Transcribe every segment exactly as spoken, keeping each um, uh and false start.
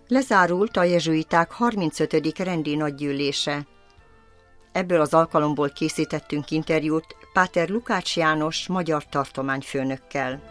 Lezárult a jezsuiták harmincötödik rendi nagygyűlése. Ebből az alkalomból készítettünk interjút Páter Lukács János magyar tartományfőnökkel.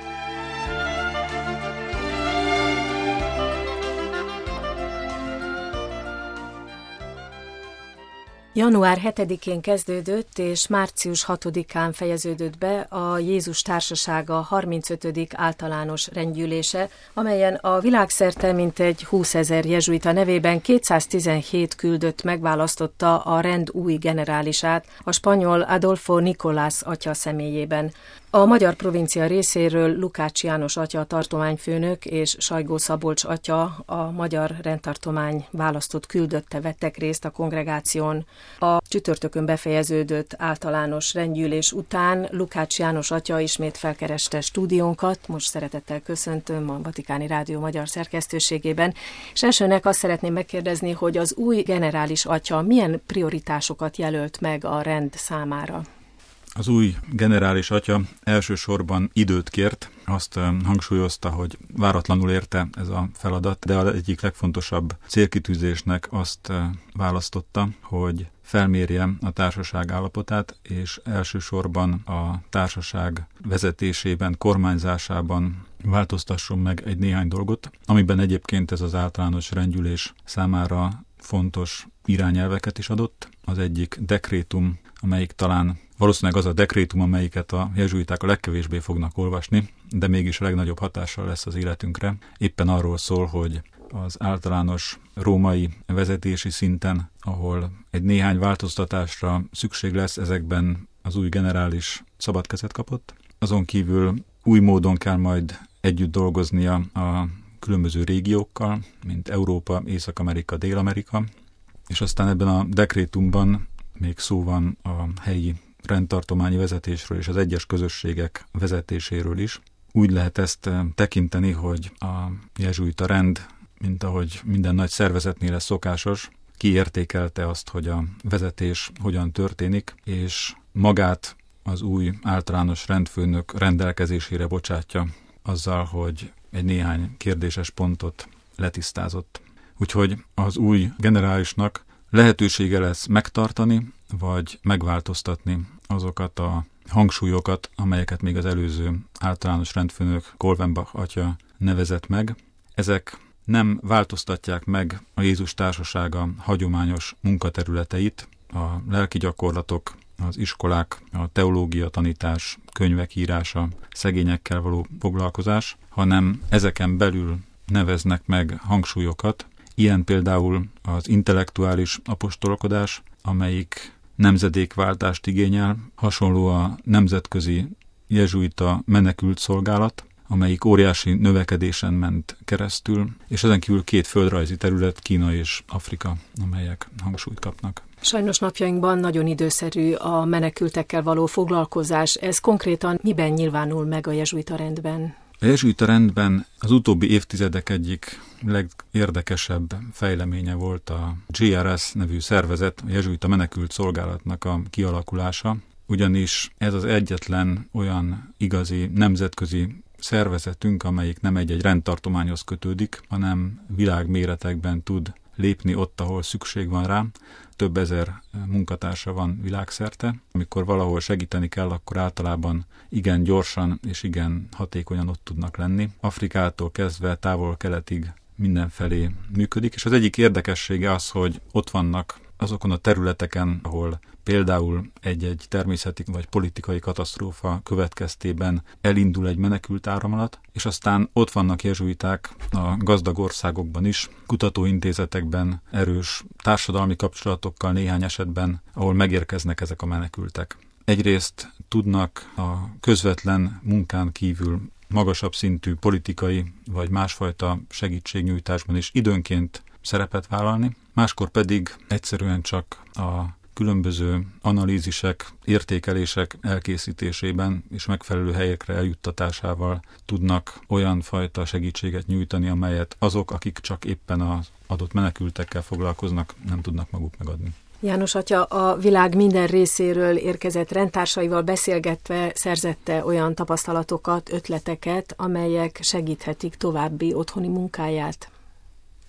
január hetedikén kezdődött és március hatodikán fejeződött be a Jézus Társasága harmincötödik általános rendgyűlése, amelyen a világszerte mintegy húszezer jezsuita nevében kétszáztizenhét küldött megválasztotta a rend új generálisát, a spanyol Adolfo Nicolás atya személyében. A magyar provincia részéről Lukács János atya a tartományfőnök és Sajgó Szabolcs atya a magyar rendtartomány választott küldötte vettek részt a kongregáción. A csütörtökön befejeződött általános rendgyűlés után Lukács János atya ismét felkereste stúdiónkat, most szeretettel köszöntöm a Vatikáni Rádió magyar szerkesztőségében, és elsőnek azt szeretném megkérdezni, hogy az új generális atya milyen prioritásokat jelölt meg a rend számára? Az új generális atya elsősorban időt kért, azt hangsúlyozta, hogy váratlanul érte ez a feladat, de az egyik legfontosabb célkitűzésnek azt választotta, hogy felmérje a társaság állapotát, és elsősorban a társaság vezetésében, kormányzásában változtasson meg egy néhány dolgot, amiben egyébként ez az általános rendgyűlés számára fontos irányelveket is adott. Az egyik dekrétum, amelyik talán valószínűleg az a dekrétum, amelyiket a jezsuiták a legkevésbé fognak olvasni, de mégis a legnagyobb hatással lesz az életünkre. Éppen arról szól, hogy az általános római vezetési szinten, ahol egy néhány változtatásra szükség lesz, ezekben az új generális szabad kezet kapott. Azon kívül új módon kell majd együtt dolgoznia a különböző régiókkal, mint Európa, Észak-Amerika, Dél-Amerika, és aztán ebben a dekrétumban még szó van a helyi rendtartományi vezetésről és az egyes közösségek vezetéséről is. Úgy lehet ezt tekinteni, hogy a jezsuita rend, mint ahogy minden nagy szervezetnél lesz szokásos, kiértékelte azt, hogy a vezetés hogyan történik, és magát az új általános rendfőnök rendelkezésére bocsátja azzal, hogy egy néhány kérdéses pontot letisztázott. Úgyhogy az új generálisnak lehetősége lesz megtartani, vagy megváltoztatni azokat a hangsúlyokat, amelyeket még az előző általános rendfőnök Kolvenbach atya nevezett meg. Ezek nem változtatják meg a Jézus Társasága hagyományos munkaterületeit, a lelki gyakorlatok, az iskolák, a teológia tanítás, könyvek írása, szegényekkel való foglalkozás, hanem ezeken belül neveznek meg hangsúlyokat. Ilyen például az intellektuális apostolkodás, amelyik nemzedékváltást igényel, hasonló a nemzetközi jezsuita menekült szolgálat, amelyik óriási növekedésen ment keresztül, és ezen kívül két földrajzi terület, Kína és Afrika, amelyek hangsúlyt kapnak. Sajnos napjainkban nagyon időszerű a menekültekkel való foglalkozás. Ez konkrétan miben nyilvánul meg a jezsuita rendben? A jezsuita rendben az utóbbi évtizedek egyik legérdekesebb fejleménye volt a gé er es nevű szervezet, a jezsuita menekült szolgálatnak a kialakulása, ugyanis ez az egyetlen olyan igazi nemzetközi szervezetünk, amelyik nem egy-egy rendtartományhoz kötődik, hanem világméretekben tud lépni ott, ahol szükség van rá. Több ezer munkatársa van világszerte. Amikor valahol segíteni kell, akkor általában igen gyorsan és igen hatékonyan ott tudnak lenni. Afrikától kezdve távol-keletig mindenfelé működik, és az egyik érdekessége az, hogy ott vannak azokon a területeken, ahol például egy-egy természeti vagy politikai katasztrófa következtében elindul egy menekült áramlat, és aztán ott vannak jezsuiták a gazdag országokban is, kutatóintézetekben, erős társadalmi kapcsolatokkal néhány esetben, ahol megérkeznek ezek a menekültek. Egyrészt tudnak a közvetlen munkán kívül magasabb szintű politikai vagy másfajta segítségnyújtásban is időnként szerepet vállalni, máskor pedig egyszerűen csak a különböző analízisek, értékelések elkészítésében és megfelelő helyekre eljuttatásával tudnak olyan fajta segítséget nyújtani, amelyet azok, akik csak éppen az adott menekültekkel foglalkoznak, nem tudnak maguk megadni. János atya a világ minden részéről érkezett rendtársaival beszélgetve szerzette olyan tapasztalatokat, ötleteket, amelyek segíthetik további otthoni munkáját.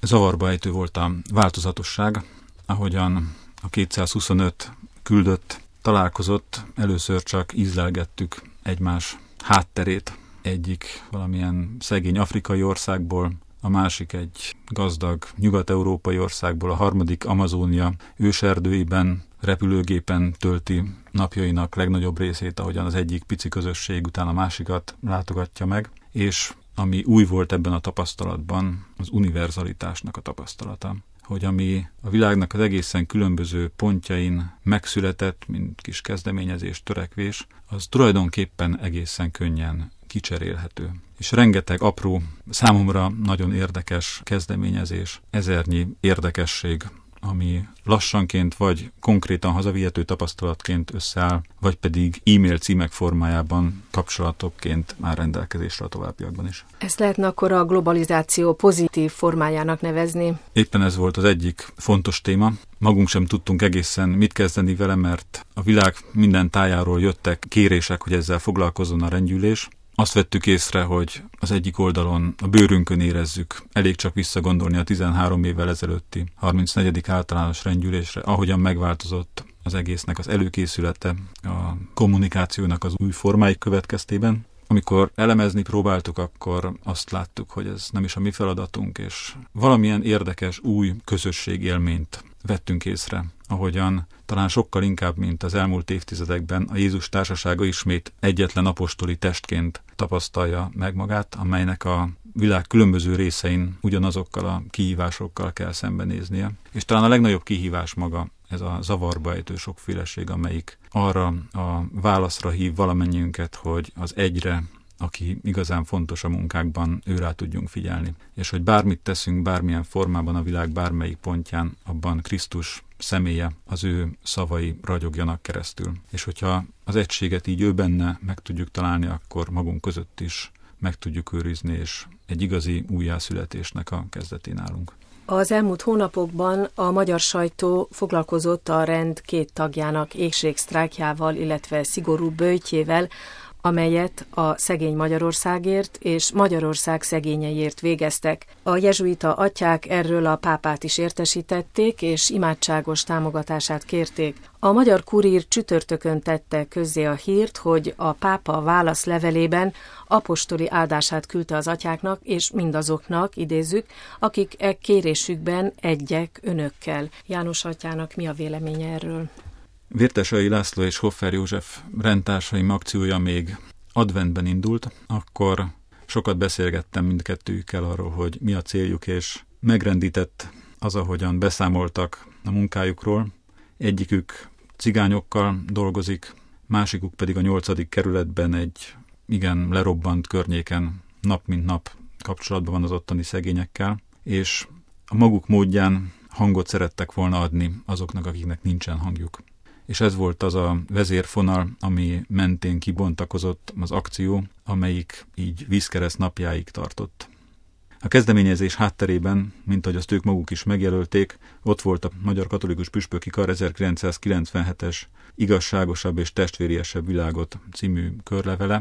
zavarba ejtő volt a változatosság, ahogyan a kétszázhuszonöt küldött találkozott, először csak ízlelgettük egymás hátterét. Egyik valamilyen szegény afrikai országból, a másik egy gazdag nyugat-európai országból, a harmadik Amazónia őserdőiben repülőgépen tölti napjainak legnagyobb részét, ahogyan az egyik pici közösség után a másikat látogatja meg, és ami új volt ebben a tapasztalatban, az univerzalitásnak a tapasztalata. Hogy ami a világnak az egészen különböző pontjain megszületett, mint kis kezdeményezés, törekvés, az tulajdonképpen egészen könnyen kicserélhető. És rengeteg apró, számomra nagyon érdekes kezdeményezés, ezernyi érdekesség, ami lassanként vagy konkrétan hazavihető tapasztalatként összeáll, vagy pedig e-mail címek formájában kapcsolatokként már rendelkezésre a továbbiakban is. Ezt lehetne akkor a globalizáció pozitív formájának nevezni? Éppen ez volt az egyik fontos téma. Magunk sem tudtunk egészen mit kezdeni vele, mert a világ minden tájáról jöttek kérések, hogy ezzel foglalkozzon a rendgyűlés. Azt vettük észre, hogy az egyik oldalon a bőrünkön érezzük, elég csak visszagondolni a tizenhárom évvel ezelőtti harmincnegyedik általános rendgyűlésre, ahogyan megváltozott az egésznek az előkészülete, a kommunikációnak az új formái következtében. Amikor elemezni próbáltuk, akkor azt láttuk, hogy ez nem is a mi feladatunk, és valamilyen érdekes új közösségélményt vettünk észre, ahogyan talán sokkal inkább, mint az elmúlt évtizedekben a Jézus társasága ismét egyetlen apostoli testként tapasztalja meg magát, amelynek a világ különböző részein ugyanazokkal a kihívásokkal kell szembenéznie. És talán a legnagyobb kihívás maga ez a zavarba ejtő sokféleség, amelyik arra a válaszra hív valamennyiünket, hogy az egyre, aki igazán fontos a munkákban, őrá tudjunk figyelni. És hogy bármit teszünk, bármilyen formában a világ bármelyik pontján, abban Krisztus személye, az ő szavai ragyogjanak keresztül. És hogyha az egységet így ő benne meg tudjuk találni, akkor magunk között is meg tudjuk őrizni, és egy igazi újjászületésnek a kezdetén állunk. Az elmúlt hónapokban a magyar sajtó foglalkozott a rend két tagjának éhségsztrájkjával, illetve szigorú böjtjével, amelyet a Szegény Magyarországért és Magyarország szegényeiért végeztek. A jezsuita atyák erről a pápát is értesítették, és imádságos támogatását kérték. A Magyar Kurír csütörtökön tette közzé a hírt, hogy a pápa válaszlevelében apostoli áldását küldte az atyáknak, és mindazoknak, idézzük, akik e kérésükben egyek önökkel. János atyának mi a véleménye erről? Vértesai László és Hoffer József rendtársaim akciója még adventben indult, akkor sokat beszélgettem mindkettőjükkel arról, hogy mi a céljuk, és megrendített az, ahogyan beszámoltak a munkájukról. Egyikük cigányokkal dolgozik, másikuk pedig a nyolcadik kerületben egy igen lerobbant környéken nap mint nap kapcsolatban van az ottani szegényekkel, és a maguk módján hangot szerettek volna adni azoknak, akiknek nincsen hangjuk. És ez volt az a vezérfonal, ami mentén kibontakozott az akció, amelyik így vízkereszt napjáig tartott. A kezdeményezés hátterében, mint ahogy azt ők maguk is megjelölték, ott volt a Magyar Katolikus Püspöki Kar ezerkilencszázkilencvenhetes Igazságosabb és testvériesebb világot című körlevele.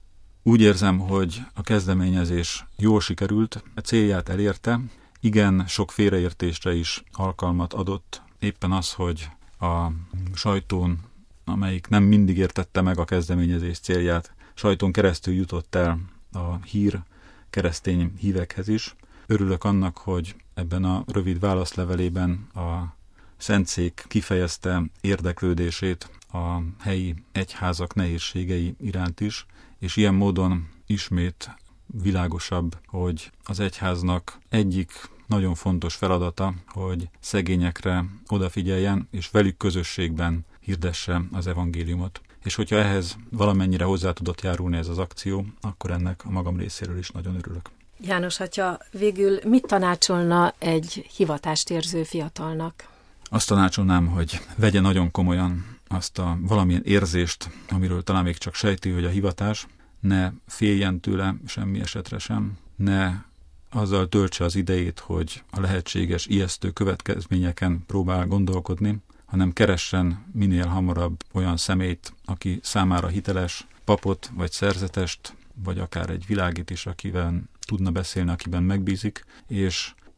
Úgy érzem, hogy a kezdeményezés jól sikerült, a célját elérte, igen, sok félreértésre is alkalmat adott, éppen az, hogy a sajtón, amelyik nem mindig értette meg a kezdeményezés célját, sajtón keresztül jutott el a hír keresztény hívekhez is. Örülök annak, hogy ebben a rövid válaszlevelében a Szentszék kifejezte érdeklődését a helyi egyházak nehézségei iránt is, és ilyen módon ismét világosabb, hogy az egyháznak egyik nagyon fontos feladata, hogy szegényekre odafigyeljen, és velük közösségben hirdesse az evangéliumot. És hogyha ehhez valamennyire hozzá tudott járulni ez az akció, akkor ennek a magam részéről is nagyon örülök. János atya, végül mit tanácsolna egy hivatást érző fiatalnak? Azt tanácsolnám, hogy vegye nagyon komolyan azt a valamilyen érzést, amiről talán még csak sejti, hogy a hivatás, ne féljen tőle semmi esetre sem, ne azzal töltse az idejét, hogy a lehetséges ijesztő következményeken próbál gondolkodni, hanem keressen minél hamarabb olyan személyt, aki számára hiteles, papot vagy szerzetest, vagy akár egy világit is, akivel tudna beszélni, akiben megbízik, és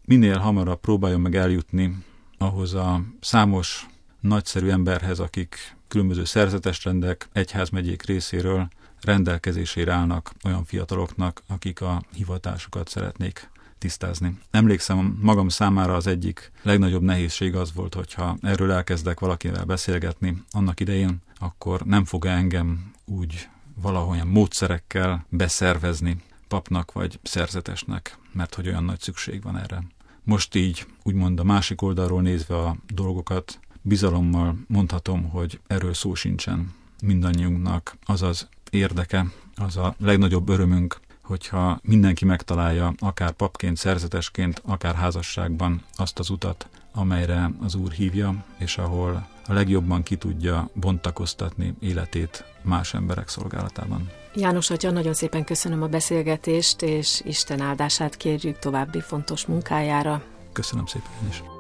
minél hamarabb próbáljon meg eljutni ahhoz a számos nagyszerű emberhez, akik különböző szerzetesrendek, egyházmegyék részéről rendelkezésére állnak olyan fiataloknak, akik a hivatásukat szeretnék tisztázni. Emlékszem, magam számára az egyik legnagyobb nehézség az volt, hogyha erről elkezdek valakivel beszélgetni annak idején, akkor nem fog engem úgy valahogyan módszerekkel beszervezni papnak vagy szerzetesnek, mert hogy olyan nagy szükség van erre. Most így, úgymond a másik oldalról nézve a dolgokat, bizalommal mondhatom, hogy erről szó sincsen. Mindannyiunknak az az érdeke, az a legnagyobb örömünk, hogyha mindenki megtalálja, akár papként, szerzetesként, akár házasságban azt az utat, amelyre az Úr hívja, és ahol a legjobban ki tudja bontakoztatni életét más emberek szolgálatában. János atya, nagyon szépen köszönöm a beszélgetést, és Isten áldását kérjük további fontos munkájára. Köszönöm szépen én is.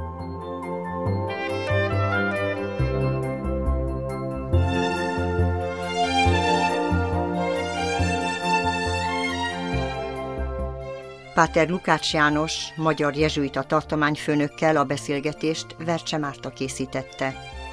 Páter Lukács János, magyar jezsuita tartományfőnökkel a beszélgetést Vercse Márta készítette.